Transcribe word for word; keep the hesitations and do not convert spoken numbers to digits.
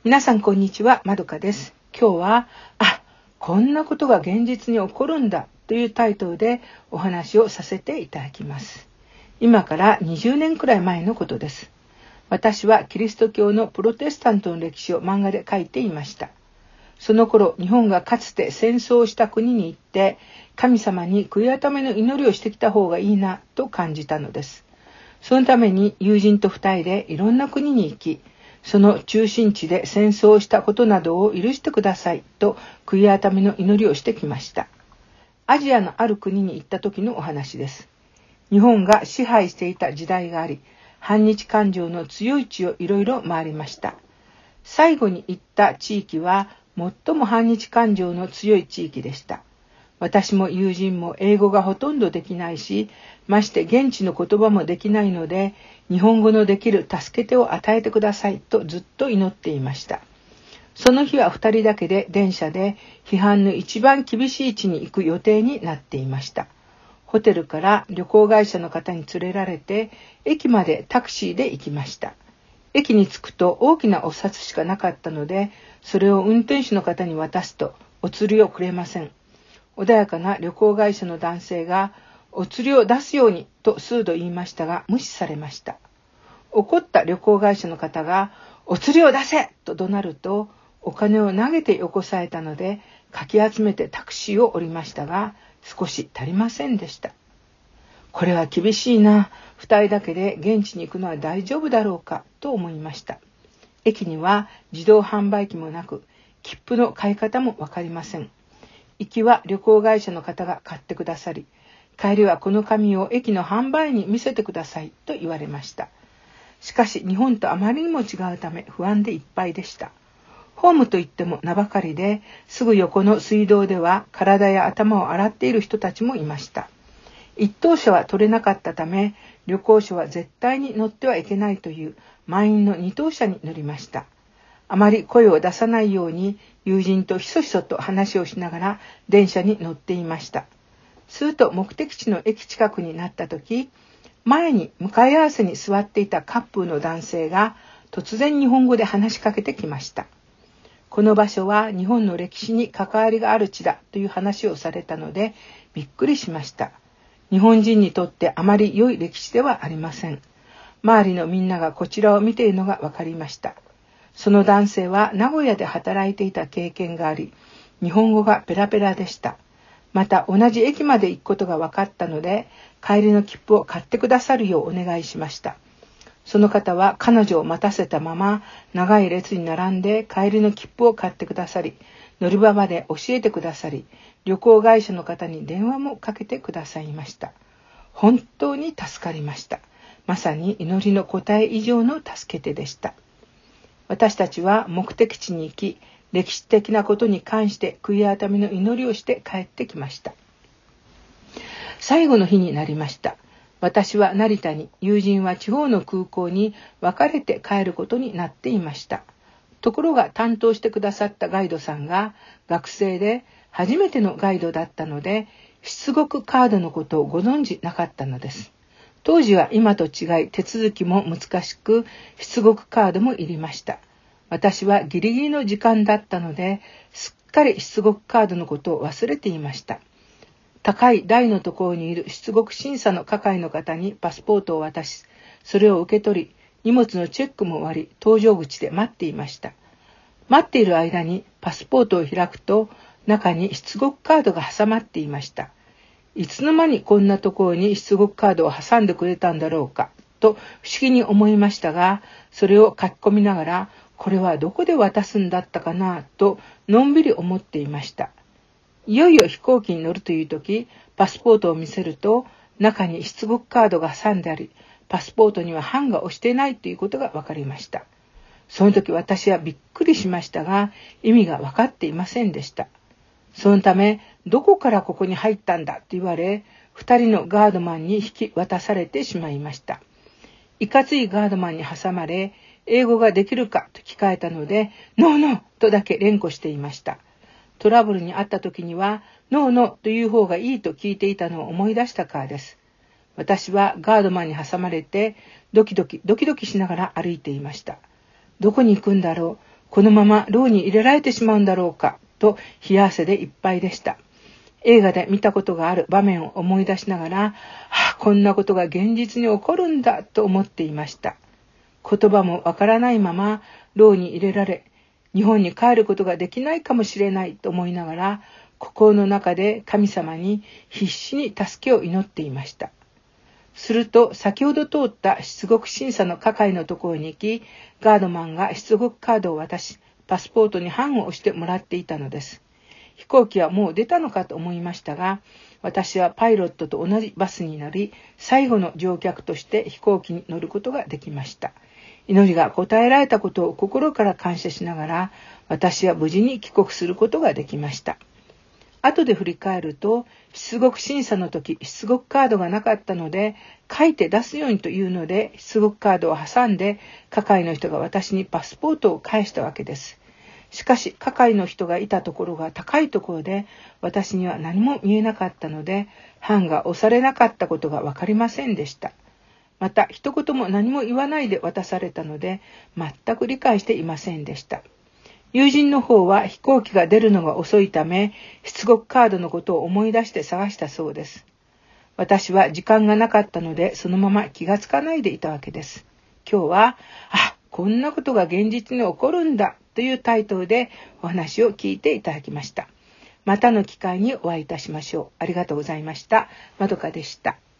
皆さんこんにちは、まどかです。今日は、あ、こんなことが現実に起こるんだというタイトルでお話をさせていただきます。今からにじゅうねんくらい前のことです。私はキリスト教のプロテスタントの歴史を漫画で書いていました。その頃、日本がかつて戦争をした国に行って、神様に悔い改めの祈りをしてきた方がいいなと感じたのです。そのために友人と二人でいろんな国に行き、その中心地で戦争をしたことなどを許してくださいと悔い改めの祈りをしてきました。アジアのある国に行った時のお話です。日本が支配していた時代があり、反日感情の強い地をいろいろ回りました。最後に行った地域は最も反日感情の強い地域でした。私も友人も英語がほとんどできないし、まして現地の言葉もできないので、日本語のできる助け手を与えてくださいとずっと祈っていました。その日は二人だけで電車で批判の一番厳しい地に行く予定になっていました。ホテルから旅行会社の方に連れられて、駅までタクシーで行きました。駅に着くと大きなお札しかなかったので、それを運転手の方に渡すとお釣りをくれません。穏やかな旅行会社の男性がお釣りを出すようにと数度言いましたが無視されました。怒った旅行会社の方がお釣りを出せと怒鳴るとお金を投げてよこされたのでかき集めてタクシーを降りましたが少し足りませんでした。これは厳しいな。二人だけで現地に行くのは大丈夫だろうかと思いました。駅には自動販売機もなく切符の買い方もわかりません。行きは旅行会社の方が買ってくださり、帰りはこの紙を駅の販売に見せてくださいと言われました。しかし日本とあまりにも違うため不安でいっぱいでした。ホームといっても名ばかりで、すぐ横の水道では体や頭を洗っている人たちもいました。一等車は取れなかったため、旅行者は絶対に乗ってはいけないという満員の二等車に乗りました。あまり声を出さないように友人とひそひそと話をしながら電車に乗っていました。すると目的地の駅近くになった時、前に向かい合わせに座っていたカップルの男性が突然日本語で話しかけてきました。この場所は日本の歴史に関わりがある地だという話をされたのでびっくりしました。日本人にとってあまり良い歴史ではありません。周りのみんながこちらを見ているのが分かりました。その男性は名古屋で働いていた経験があり、日本語がペラペラでした。また同じ駅まで行くことが分かったので、帰りの切符を買ってくださるようお願いしました。その方は彼女を待たせたまま長い列に並んで帰りの切符を買ってくださり、乗り場まで教えてくださり、旅行会社の方に電話もかけてくださいました。本当に助かりました。まさに祈りの答え以上の助け手でした。私たちは目的地に行き、歴史的なことに関して悔い改めの祈りをして帰ってきました。最後の日になりました。私は成田に、友人は地方の空港に別れて帰ることになっていました。ところが担当してくださったガイドさんが学生で初めてのガイドだったので、出国カードのことをご存じなかったのです。当時は今と違い手続きも難しく、出国カードもいりました。私はギリギリの時間だったので、すっかり出国カードのことを忘れていました。高い台のところにいる出国審査の係の方にパスポートを渡し、それを受け取り、荷物のチェックも終わり、搭乗口で待っていました。待っている間にパスポートを開くと、中に出国カードが挟まっていました。いつの間にこんなところに出国カードを挟んでくれたんだろうかと不思議に思いましたが、それを書き込みながらこれはどこで渡すんだったかなとのんびり思っていました。いよいよ飛行機に乗るという時、パスポートを見せると中に出国カードが挟んであり、パスポートには版が押していないということが分かりました。その時私はびっくりしましたが、意味が分かっていませんでした。そのため、どこからここに入ったんだと言われ、二人のガードマンに引き渡されてしまいました。いかついガードマンに挟まれ、英語ができるかと聞かれたので、ノーノーとだけ連呼していました。トラブルにあった時には、ノーノーという方がいいと聞いていたのを思い出したからです。私はガードマンに挟まれて、ドキドキドキドキしながら歩いていました。どこに行くんだろう。 このまま牢に入れられてしまうんだろうかと冷や汗でいっぱいでした。映画で見たことがある場面を思い出しながら、はあ、こんなことが現実に起こるんだと思っていました。言葉もわからないまま牢に入れられ、日本に帰ることができないかもしれないと思いながら、心の中で神様に必死に助けを祈っていました。すると先ほど通った出国審査の係のところに行き、ガードマンが出国カードを渡し、パスポートに判を押してもらっていたのです。飛行機はもう出たのかと思いましたが、私はパイロットと同じバスに乗り、最後の乗客として飛行機に乗ることができました。祈りが答えられたことを心から感謝しながら、私は無事に帰国することができました。後で振り返ると、出国審査の時、出国カードがなかったので、書いて出すようにというので、出国カードを挟んで、係の人が私にパスポートを返したわけです。しかし、係の人がいたところが高いところで、私には何も見えなかったので、判が押されなかったことがわかりませんでした。また、一言も何も言わないで渡されたので、全く理解していませんでした。友人の方は飛行機が出るのが遅いため、出国カードのことを思い出して探したそうです。私は時間がなかったので、そのまま気がつかないでいたわけです。今日は、あ、こんなことが現実に起こるんだというタイトルでお話を聞いていただきました。またの機会にお会いいたしましょう。ありがとうございました。まどかでした。